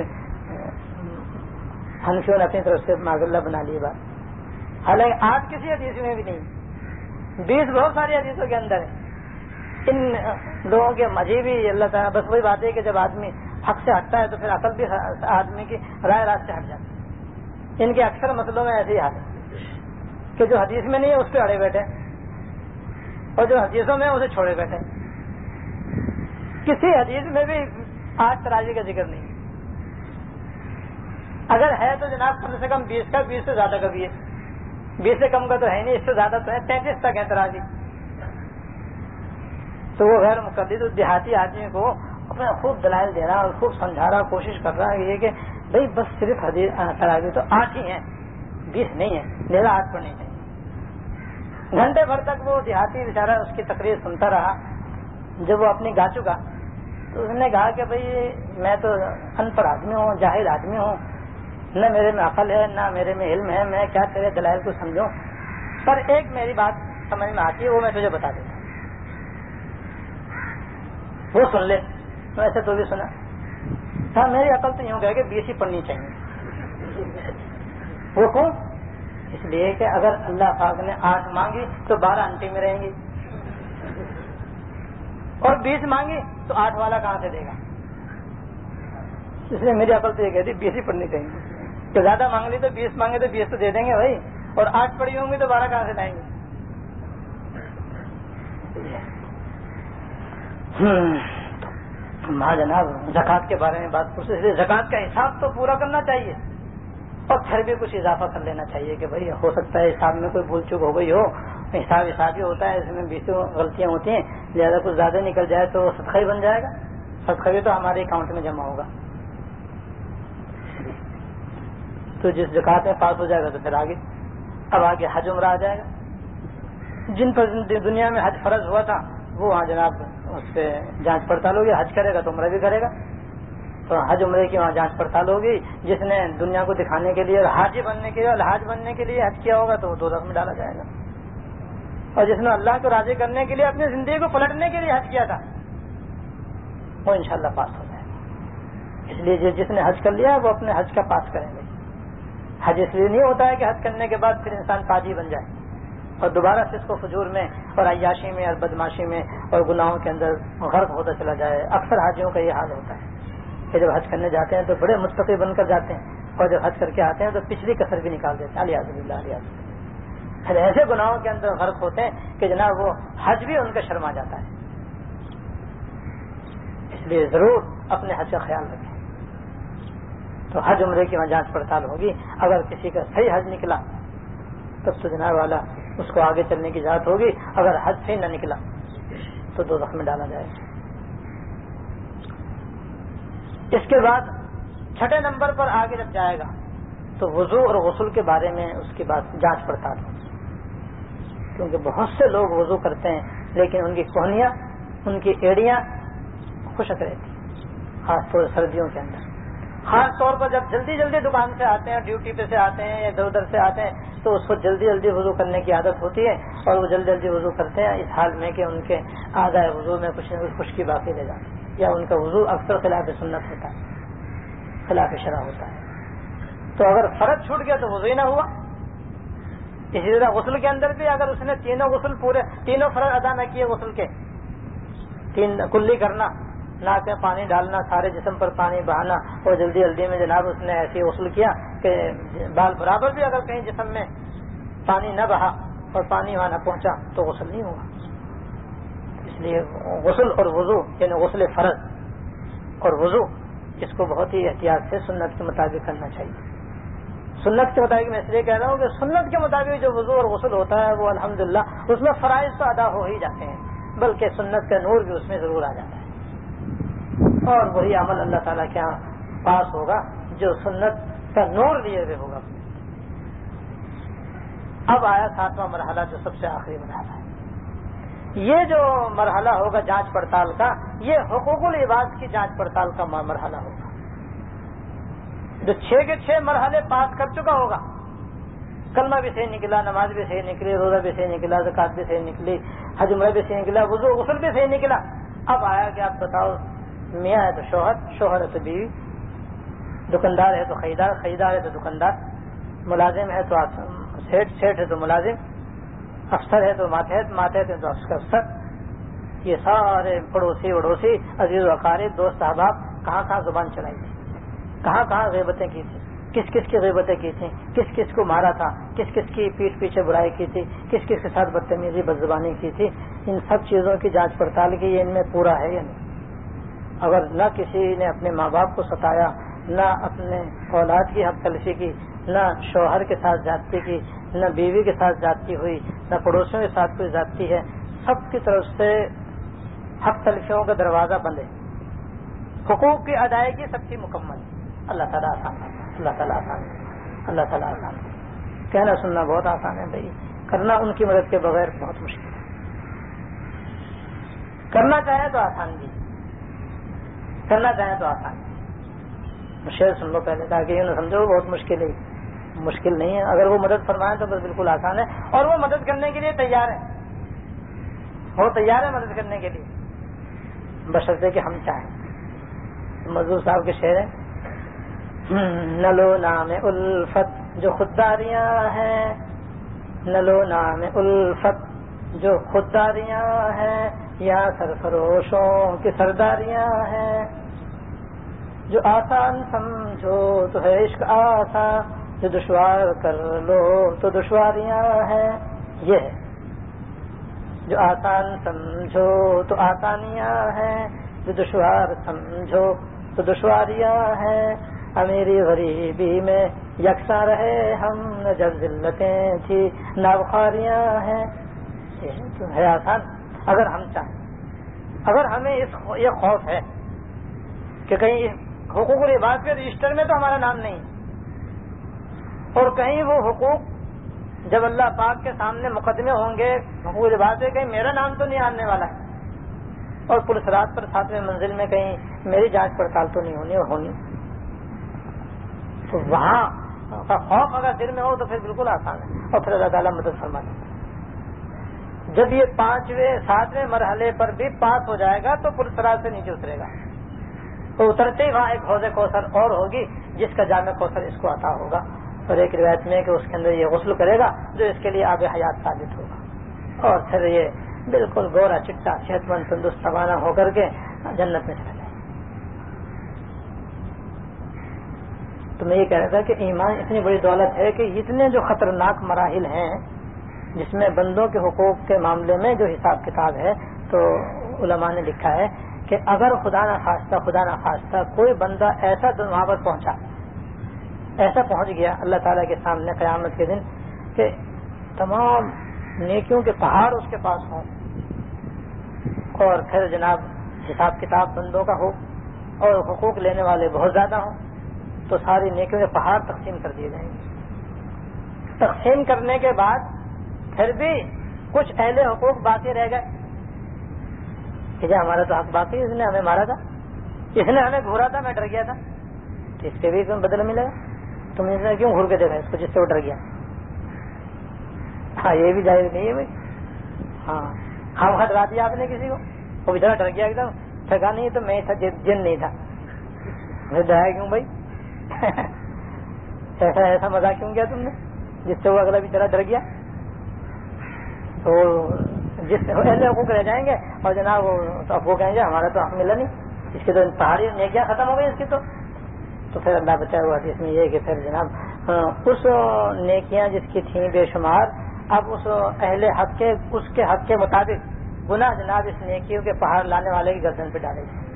حنفیوں نے اپنی طرف سے معاذ اللہ بنا لی بات. حالانکہ آٹھ کسی حدیث میں بھی نہیں, بیس بہت ساری حدیثوں کے اندر ہے. ان لوگوں کے عجیب ہی اللہ تعالیٰ, بس وہی بات ہے کہ جب آدمی حق سے ہٹتا ہے تو پھر عقل بھی آدمی کی رائے راست سے ہٹ جاتی ہے. ان کے اکثر مسئلوں میں ایسے ہی حال ہے کہ جو حدیث میں نہیں ہے اس پہ اڑے بیٹھے اور جو حدیثوں میں اسے چھوڑے بیٹھے. کسی حدیث میں بھی آج تراویح کا ذکر نہیں. اگر ہے تو جناب کم سے کم بیس کا, بیس سے زیادہ کا بھی ہے, بیس سے کم کا تو ہے نہیں, اس سے زیادہ تو ہے, تینتیس تک ہے تراویح. تو وہ غیر مقلد دیہاتی آدمی کو اپنا خوب دلائل دے رہا اور خوب سمجھا رہا, کوشش کر رہا ہے یہ کہ بھائی بس صرف حدیث تراویح تو آٹھ ہی ہیں, بیس نہیں ہے, لہذا آٹھ پڑھنی چاہیے. گھنٹے بھر تک وہ دیہاتی بیچارہ اس کی تقریر سنتا رہا. جب وہ اپنی گا چکا تو اس نے کہا کہ بھائی میں تو ان پڑھ آدمی ہوں, جاہل آدمی ہوں, نہ میرے میں عقل ہے نہ میرے میں علم ہے, میں کیا تیرے دلائل کو سمجھوں, پر ایک میری بات سمجھ میں آتی ہے وہ میں تجھے بتا دیتا ہوں, وہ سن لے. تو ایسے تو بھی سنا. ہاں میری عقل تو یوں کہے کہ بیس ہی پڑھنی چاہیے. وہ کیوں؟ اس لیے کہ اگر اللہ پاک نے آٹھ مانگی تو بارہ انٹی میں رہیں گی, اور بیس مانگی تو آٹھ والا کہاں سے دے گا. اس لیے میری عقل تو یہ کہتی بیس ہی پڑھنی چاہیے. کہ زیادہ مانگ لی تو بیس مانگے تو بیس تو دے دیں گے بھائی, اور آٹھ پڑھی ہوں گی تو بارہ کہاں سے لائیں گے. ہاں جناب زکوٰۃ کے بارے میں بات پوچھ رہے، زکوٰۃ کا حساب تو پورا کرنا چاہیے اور پھر بھی کچھ اضافہ کر لینا چاہیے کہ بھائی ہو سکتا ہے حساب میں کوئی بھول چوک ہو گئی ہو، حساب حساب ہی ہوتا ہے، اس میں بیسوں غلطیاں ہوتی ہیں، لہٰذا کچھ زیادہ نکل جائے تو صدقہ ہی بن جائے گا، صدقہ بھی تو ہمارے اکاؤنٹ میں جمع ہوگا، تو جس زکوٰۃ میں پاس ہو جائے گا تو پھر آگے اب آگے حج عمرہ آ جائے گا، جن پر دنیا میں حج فرض ہوا تھا وہ وہاں جناب اس پہ جانچ پڑتال ہوگی، حج کرے گا تو عمرہ بھی کرے گا، تو حج عمرے کی وہاں جانچ پڑتال ہوگی، جس نے دنیا کو دکھانے کے لیے اور حاجی بننے کے لیے الحاج بننے کے لیے حج کیا ہوگا تو وہ دوزخ میں ڈالا جائے گا، اور جس نے اللہ کو راضی کرنے کے لیے اپنی زندگی کو پلٹنے کے لیے حج کیا تھا وہ انشاءاللہ پاس ہو جائے گا۔ اس لیے جس نے حج کر لیا وہ اپنے حج کا پاس کریں گے۔ حج اس لیے نہیں ہوتا ہے کہ حج کرنے کے بعد پھر انسان پاجی بن جائے اور دوبارہ فسق و فجور میں اور عیاشی میں اور بدماشی میں اور گناہوں کے اندر غرق ہوتا چلا جائے۔ اکثر حاجیوں کا یہ حال ہوتا ہے کہ جب حج کرنے جاتے ہیں تو بڑے متقی بن کر جاتے ہیں اور جب حج کر کے آتے ہیں تو پچھلی کسر بھی نکال دیتے ہیں، الیاذ باللہ الیاذ باللہ، پھر ایسے گناہوں کے اندر غرق ہوتے ہیں کہ جناب وہ حج بھی ان کا شرما جاتا ہے۔ اس لیے ضرور اپنے حج کا خیال رکھیں۔ تو حج عمرے کی وہاں جانچ پڑتال ہوگی، اگر کسی کا صحیح حج نکلا تب تو جناب والا اس کو آگے چلنے کی اجازت ہوگی، اگر حج صحیح نہ نکلا تو دوزخ میں ڈالا جائے گا۔ اس کے بعد چھٹے نمبر پر آگے جب جائے گا تو وضو اور غسل کے بارے میں اس کی بات جانچ پڑتال ہوگی، کیونکہ بہت سے لوگ وضو کرتے ہیں لیکن ان کی کوہنیاں ان کی ایڑیاں خشک رہتی ہیں، خاص طور سردیوں کے اندر، خاص طور پر جب جلدی جلدی دکان سے آتے ہیں، ڈیوٹی پہ سے آتے ہیں یا ادھر ادھر سے آتے ہیں تو اس کو جلدی جلدی وضو کرنے کی عادت ہوتی ہے اور وہ جلدی جلدی وضو کرتے ہیں اس حال میں کہ ان کے اعضاء وضو میں کچھ نہ کچھ خشکی باقی رہ جاتی ہے یا ان کا وضو اکثر خلاف سنت ہوتا ہے، خلاف شرع ہوتا ہے۔ تو اگر فرض چھوٹ گیا تو وضو ہی نہ ہوا۔ اسی طرح غسل کے اندر بھی اگر اس نے تینوں غسل پورے تینوں فرض ادا نہ کیے، غسل کے تین کلی کرنا، ناک میں پانی ڈالنا، سارے جسم پر پانی بہانا اور جلدی جلدی میں جناب اس نے ایسے غسل کیا کہ بال برابر بھی اگر کہیں جسم میں پانی نہ بہا اور پانی وہاں نہ پہنچا تو غسل نہیں ہوا۔ اس لیے غسل اور وضو یعنی غسل فرض اور وضو اس کو بہت ہی احتیاط سے سنت کے مطابق کرنا چاہیے۔ سنت کے مطابق میں اس لیے کہہ رہا ہوں کہ سنت کے مطابق جو وضو اور غسل ہوتا ہے وہ الحمدللہ اس میں فرائض تو ادا ہو ہی جاتے ہیں، بلکہ سنت کا نور بھی اس میں ضرور آ جاتا ہے، اور وہی عمل اللہ تعالیٰ کے یہاں پاس ہوگا جو سنت کا نور لیے ہوئے ہوگا۔ اب آیا ساتواں مرحلہ جو سب سے آخری مرحلہ ہے۔ یہ جو مرحلہ ہوگا جانچ پڑتال کا، یہ حقوق العباد کی جانچ پڑتال کا مرحلہ ہوگا۔ جو چھ کے چھ مرحلے پاس کر چکا ہوگا، کلمہ بھی صحیح نکلا، نماز بھی صحیح نکلی، روزہ بھی صحیح نکلا، زکوٰۃ بھی صحیح نکلی، حج عمرہ بھی صحیح نکلا، وضو غسل بھی صحیح نکلا، اب آیا کہ آپ بتاؤ میاں ہے تو شوہر، شوہر ہے تو بیوی، دکاندار ہے تو خریدار، خریدار ہے تو دکاندار، ملازم ہے تو سیٹ، سیٹ ہے تو ملازم، افسر ہے تو ماتحت، ماتحت ہے تو افسر، یہ سارے پڑوسی وڑوسی عزیز و اقارب دوست احباب کہاں کہاں زبان چلائی تھی، کہاں کہاں غیبتیں کی تھی، کس کس کی غیبتیں کی تھیں، کس کس کو مارا تھا، کس کس کی پیٹھ پیچھے برائی کی تھی، کس کس کے ساتھ بدتمیزی بدزبانی کی تھی، ان سب چیزوں کی جانچ پڑتال کی، یہ ان میں پورا ہے یا نہیں۔ اگر نہ کسی نے اپنے ماں باپ کو ستایا، نہ اپنے اولاد کی حق تلفی کی، نہ شوہر کے ساتھ زیادتی کی، نہ بیوی کے ساتھ زیادتی ہوئی، نہ پڑوسیوں کے ساتھ کوئی زیادتی ہے، سب کی طرف سے حق تلفیوں کا دروازہ بند ہے، حقوق کی ادائیگی سب کی مکمل ہے۔ اللہ تعالیٰ آسان ہے، اللہ تعالیٰ آسان ہے، اللہ تعالیٰ آسان ہے۔ کہنا سننا بہت آسان ہے بھائی، کرنا ان کی مدد کے بغیر بہت مشکل ہے۔ کرنا چاہیں تو آسان بھی، کرنا چاہیں تو آسان ہے۔ شعر سن لو پہلے تاکہ یہ نہ سمجھو بہت مشکل ہے، مشکل نہیں ہے، اگر وہ مدد فرمائیں تو بس بالکل آسان ہے، اور وہ مدد کرنے کے لیے تیار ہے، وہ تیار ہے مدد کرنے کے لیے، بشرطے کہ ہم چاہیں۔ مزدور صاحب کے شعر ہیں، نلو نام الفت جو خودداریاں ہیں، نلو نام الفت جو خودداریاں ہیں، یا سرفروشوں کی سرداریاں ہیں، جو آسان سمجھو تو ہے عشق آسان، جو دشوار کر لو تو دشواریاں ہیں، یہ ہے جو آسان سمجھو تو آسانیاں ہیں، جو دشوار سمجھو تو دشواریاں ہیں، امیری غریبی میں یکساں رہے ہم، جب ذلتیں تھی نابخاریاں ہیں. یہ تو ہے آسان اگر ہم چاہیں. اگر ہمیں اس یہ خوف ہے کہ کہیں حقوق العباد کے رجسٹر میں تو ہمارا نام نہیں، اور کہیں وہ حقوق جب اللہ پاک کے سامنے مقدمے ہوں گے حقوق العباد سے کہیں میرا نام تو نہیں آنے والا ہے، اور پولیس رات پر ساتویں منزل میں کہیں میری جانچ پڑتال تو نہیں ہونی اور ہونی، تو وہاں کا خوف اگر دل میں ہو تو پھر بالکل آسان ہے. اور پھر اللہ تعالیٰ مدد فرماتے ہیں. جب یہ پانچویں ساتویں مرحلے پر بھی پاس ہو جائے گا تو پولیس رات سے نیچے اترے گا، تو اترتے ہی وہاں ایک حوض کوثر اور ہوگی جس کا جامع کوثر اس کو عطا ہوگا، اور ایک روایت میں کہ اس کے اندر یہ غسل کرے گا جو اس کے لیے آب حیات ثابت ہوگا، اور پھر یہ بالکل گورا چٹا صحت مند تندرست روانہ ہو کر کے جنت میں چلا جائے. تو میں یہ کہہ رہا تھا کہ ایمان اتنی بڑی دولت ہے کہ اتنے جو خطرناک مراحل ہیں جس میں بندوں کے حقوق کے معاملے میں جو حساب کتاب ہے، تو علماء نے لکھا ہے کہ اگر خدا نہ خواستہ خدا نہ خواستہ کوئی بندہ ایسا وہاں پر پہنچا، ایسا پہنچ گیا اللہ تعالیٰ کے سامنے قیامت کے دن کہ تمام نیکیوں کے پہاڑ اس کے پاس ہوں، اور پھر جناب حساب کتاب بندوں کا ہو اور حقوق لینے والے بہت زیادہ ہوں، تو ساری نیکیوں کے پہاڑ تقسیم کر دیے جائیں گے. تقسیم کرنے کے بعد پھر بھی کچھ اہل حقوق باقی رہ گئے کہ جی ہمارا تو حق باقی، اس نے ہمیں مارا تھا، اس نے ہمیں گھورا تھا، میں ڈر گیا تھا، تو اس کے بھی تمہیں بدلہ ملے گا. تم نے کیوں گھور کے دیکھا اس کو جس سے وہ ڈر گیا؟ ہاں یہ بھی جائز نہیں ہے بھائی. ہاں ہم ڈرا دیا آپ نے کسی کو، وہ بےچارا ڈر گیا ایک دم، ٹھگا نہیں تو میں تھا، جن نہیں تھا، مجھے ڈرایا کیوں بھائی؟ ایسا ایسا مزاق کیوں کیا تم نے جس سے وہ اگلا بےچارا ڈر گیا؟ تو جس اہل حقوق رہ جائیں گے اور جناب وہ کہیں گے ہمارا تو حق ملا نہیں، اس کی تو پہاڑی نیکیاں ختم ہو گئی اس کی، تو تو پھر اللہ بچائے ہوا حدیث میں یہ کہ پھر جناب اس نیکیاں جس کی تھیں بے شمار، اب اس اہل حق کے اس کے حق کے مطابق گناہ جناب اس نیکیوں کے پہاڑ لانے والے کی گردن پہ ڈالے گئے.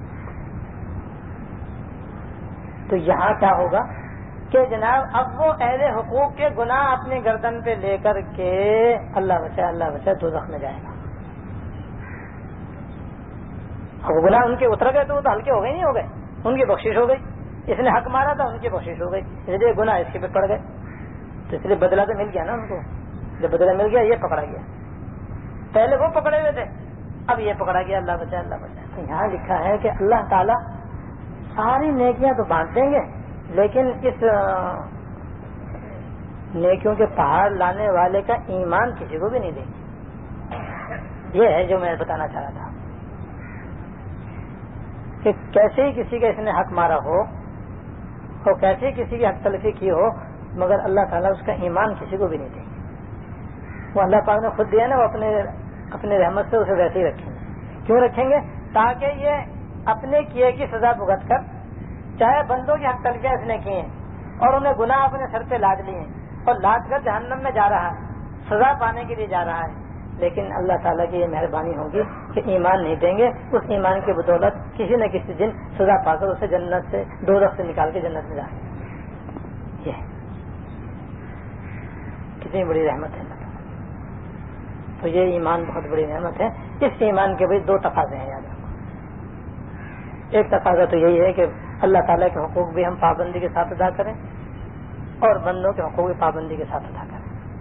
تو یہاں کیا ہوگا کہ جناب اب وہ اہل حقوق کے گناہ اپنی گردن پہ لے کر کے اللہ بچائے اللہ بچائے دوزخ میں جائے گا. اب گناہ ان کے اتر گئے تو وہ تو ہلکے ہو گئے نہیں ہو گئے، ان کی بخشش ہو گئی. اس نے حق مارا تھا ان کی بخشش ہو گئی، اس لیے گناہ اس کے پہ پڑ گئے، تو اس لیے بدلہ تو مل گیا نا ان کو. جب بدلہ مل گیا یہ پکڑا گیا، پہلے وہ پکڑے ہوئے تھے اب یہ پکڑا گیا. اللہ بچائے اللہ بچائے. تو یہاں لکھا ہے کہ اللہ تعالیٰ ساری نیکیاں تو بانٹ دیں گے، لیکن اس نیکیوں کے پہاڑ لانے والے کا ایمان کسی کو بھی نہیں دیں گے. یہ ہے جو میں بتانا چاہ رہا تھا کہ کیسے ہی کسی کا اس نے حق مارا ہو اور کیسے ہی کسی کی حق تلفی کی ہو، مگر اللہ تعالیٰ اس کا ایمان کسی کو بھی نہیں دیں گے. وہ اللہ پاک نے خود دیا نا، وہ اپنے اپنے رحمت سے اسے ویسے ہی رکھیں گے. کیوں رکھیں گے؟ تاکہ یہ اپنے کیے کی سزا بھگت کر، چاہے بندوں کی حق تلفیاں اس نے کی ہیں اور انہیں گناہ اپنے سر پہ لاد لیے ہیں اور لاد کر جہنم میں جا رہا ہے، سزا پانے کے لیے جا رہا ہے، لیکن اللہ تعالیٰ کی یہ مہربانی ہوگی کہ ایمان نہیں دیں گے. اس ایمان کی بدولت کسی نہ کسی دن سزا پا کر اسے جنت سے دوزخ سے نکال کے جنت میں جائیں گے. یہ کتنی بڑی رحمت ہے. تو یہ ایمان بہت بڑی نعمت ہے. اس ایمان کے بھی دو تقاضے ہیں، یاد رکھو. ایک تقاضا تو یہی ہے کہ اللہ تعالیٰ کے حقوق بھی ہم پابندی کے ساتھ ادا کریں اور بندوں کے حقوق بھی پابندی کے ساتھ ادا کریں.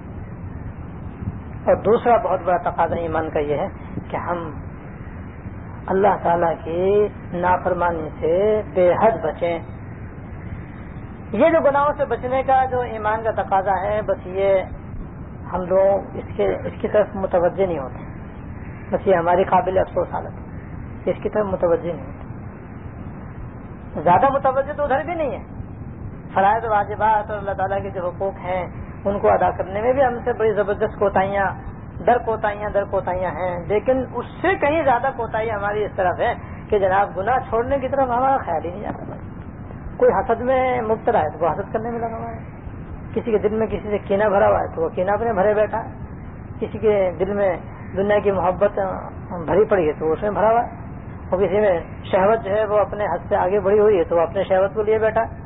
اور دوسرا بہت بڑا تقاضا ایمان کا یہ ہے کہ ہم اللہ تعالیٰ کی نافرمانی سے بے حد بچیں. یہ جو گناہوں سے بچنے کا جو ایمان کا تقاضا ہے، بس یہ ہم لوگ اس کے اس کی طرف متوجہ نہیں ہوتے. بس یہ ہماری قابل افسوس حالت ہے کہ اس کی طرف متوجہ نہیں ہوتے. زیادہ متوجہ تو ادھر بھی نہیں ہے. فرائض واجبات اور اللہ تعالیٰ کے جو حقوق ہیں ان کو ادا کرنے میں بھی ہم سے بڑی زبردست کوتاہیاں در کوتاہیاں در کوتاہیاں ہیں، لیکن اس سے کہیں زیادہ کوتاہی ہماری اس طرف ہے کہ جناب گناہ چھوڑنے کی طرف ہمارا خیال ہی نہیں جاتا. کوئی حسد میں مبتلا ہے تو وہ حسد کرنے میں لگا ہوا ہے، کسی کے دل میں کسی سے کینہ بھرا ہوا ہے تو وہ کینہ اپنے بھرے بیٹھا ہے، کسی کے دل میں دنیا کی محبت بھری پڑی ہے تو اس میں بھرا ہوا ہے، اور کسی میں شہوت جو ہے وہ اپنے حد سے آگے بڑھی ہوئی ہے تو وہ اپنے شہوت کو لیے بیٹھا ہے۔